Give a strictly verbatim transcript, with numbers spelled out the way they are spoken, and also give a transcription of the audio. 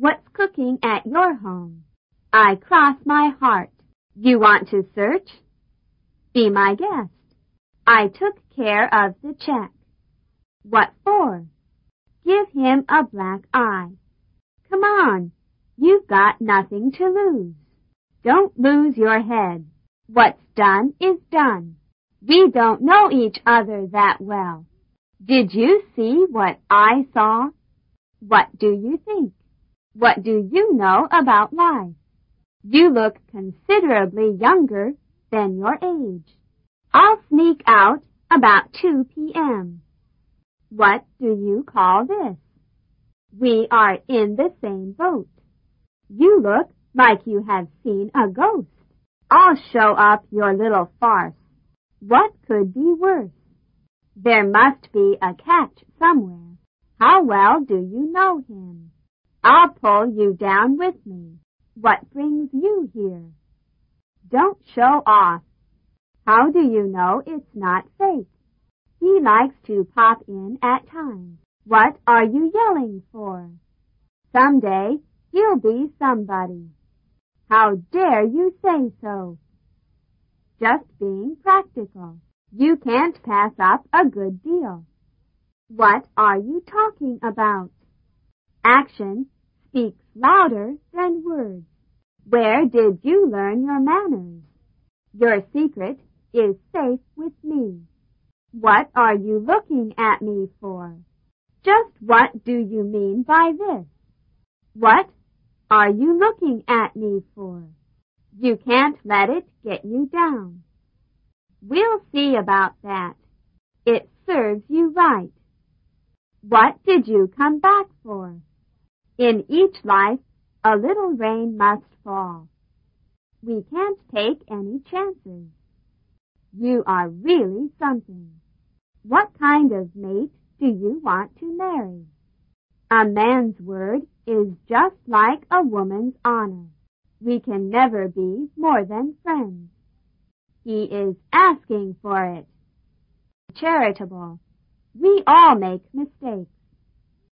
What's cooking at your home? I cross my heart. You want to search? Be my guest. I took care of the check. What for? Give him a black eye. Come on, you've got nothing to lose. Don't lose your head. What's done is done. We don't know each other that well. Did you see what I saw? What do you think? What do you know about life? You look considerably younger than your age. I'll sneak out about two p.m. What do you call this? We are in the same boat. You look like you have seen a ghost. I'll show up your little farce. What could be worse? There must be a catch somewhere. How well do you know him? I'll pull you down with me. What brings you here? Don't show off. How do you know it's not fake? He likes to pop in at times. What are you yelling for? Someday he'll be somebody. How dare you say so? Just being practical. You can't pass up a good deal. What are you talking about? Action speaks louder than words. Where did you learn your manners? Your secret is safe with me. What are you looking at me for? Just what do you mean by this? What are you looking at me for? You can't let it get you down. We'll see about that. It serves you right. What did you come back for? In each life, a little rain must fall. We can't take any chances. You are really something. What kind of mate do you want to marry? A man's word is just like a woman's honor. We can never be more than friends. He is asking for it. Charitable. We all make mistakes.